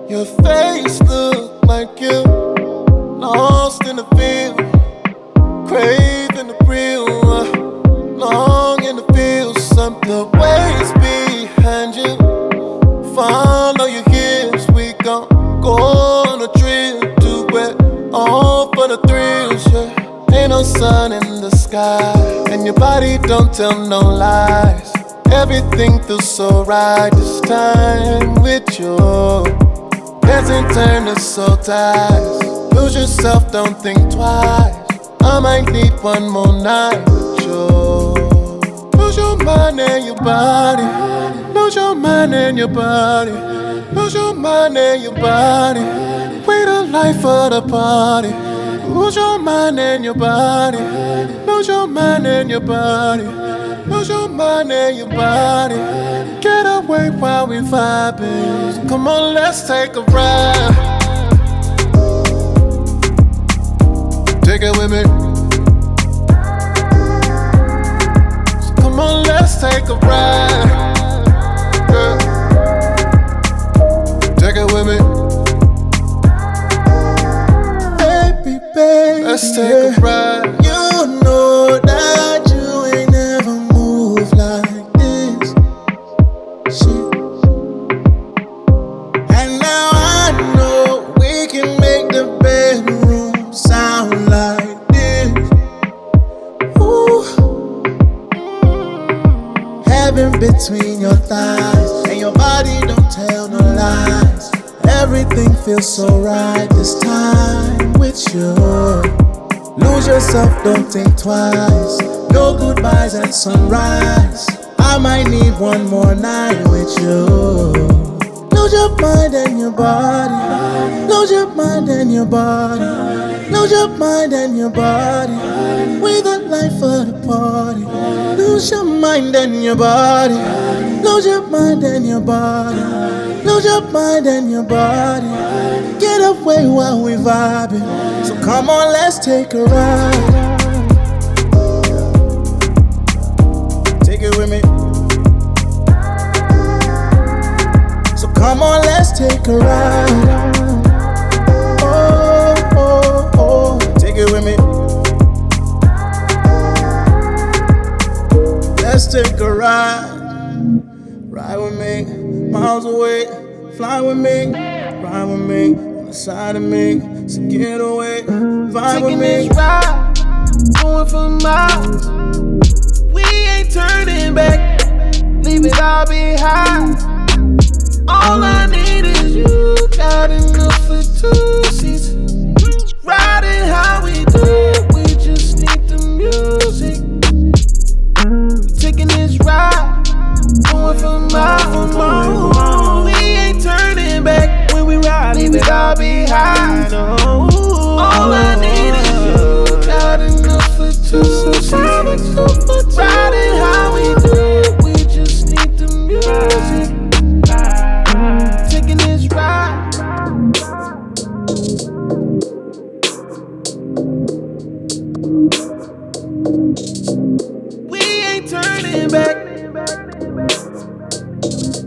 Your face look like you lost in the field, craving the real, longing to feel something. Ways behind you, follow your hips. We gon' go on a trip, do it all for the thrills. Yeah. Ain't no sun in the sky, and your body don't tell no lies. Everything feels so right this time with you. Dancing turn to soul ties. Lose yourself, don't think twice. I might need one more night with you. Lose your mind and your body. Lose your mind and your body. Lose your mind and your body. We the life of the party. Lose your mind and your body. Lose your mind and your body. Lose your mind and your body. Get away while we vibing. So come on, let's take a ride. Take it with me. So come on, let's take a ride. Yeah. Take it with me. Baby, baby, let's take a ride. You know that you ain't never moved like this. Shit. And now I know we can make the bedroom sound like this. Ooh. Heaven between your thighs, and your body don't tell no lies. Everything feels so right this time with you. Lose yourself, don't think twice. No goodbyes and sunrise. I might need one more night with you. Lose your mind and your body. Lose your mind and your body. Lose your mind and your body. We the life of the party. Lose your mind and your body. Lose your mind and your body. Lose your mind and your body. Get away while we vibing. So come on, let's take a ride. Take it with me. So come on, let's take a ride. Oh, oh, oh. Take it with me. Let's take a ride. Ride with me, miles away. Fly with me, ride with me, on the side of me. So get away, vibe with me. Taking this ride, going for miles. We ain't turning back, leave it all behind. All I need is you, got enough for 2 seats. Riding how we do, we just need the music. Taking this ride, going for miles. We ain't turning back when we ride, leave it all behind. All I need is you, got enough for 2 seats. Riding how we do, we just need the music. Taking this ride. We ain't turning back.